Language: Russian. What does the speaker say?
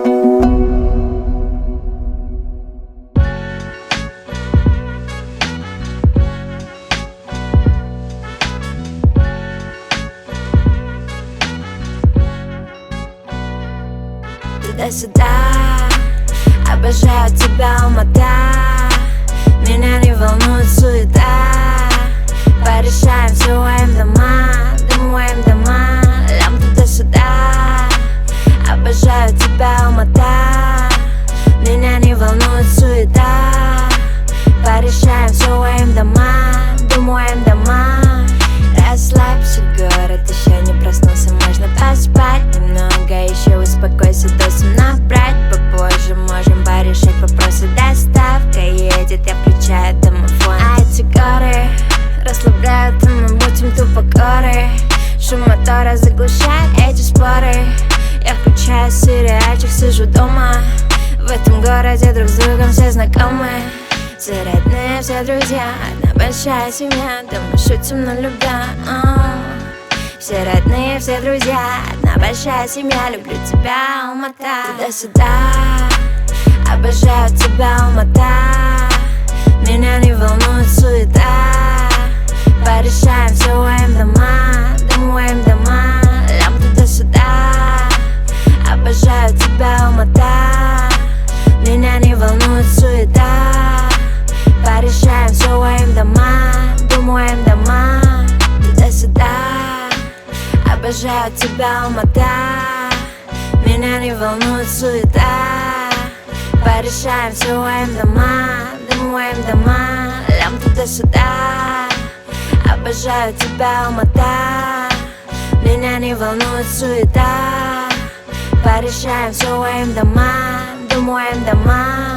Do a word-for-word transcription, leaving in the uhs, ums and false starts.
Туда-сюда, обожаю тебя, Алмата. Меня не волнует суета. Порешаем все моим дома, думаем дома. Лям туда-сюда, обожаю тебя, Алмата. Меня не волнует суета. Порешаем все моим дома, думаем дома. Расслабься, город еще не проснулся, можно поспать немного, еще успокойся, досым набрать попозже. Можем порешать вопросы, доставка едет, я включаю домофон. А эти горы расслабляют, и мы будем тупо горы. Шум мотора заглушает эти споры. Я включаю сериальчик, сижу дома. В этом городе друг с другом все знакомы. Все родные, все друзья, одна большая семья, да мы шутим на любя. Все родные, все друзья, одна большая семья, люблю тебя, Алмата. Туда-сюда, обожаю тебя, Алмата. Меня не волнует суета. Порешаем все моим дома, думаем дома. Лям туда-сюда, обожаю тебя, Алмата. Меня не волнует суета. Порешаем все моим дома, думаем дома. Туда-сюда, обожаю тебя, Алмата. Меня не волнует суета. Порешаем все моим дома, думаем дома. Лям туда-сюда, обожаю тебя, Алмата. Меня не волнует суета. Порешаем все моим дома, думаем дома.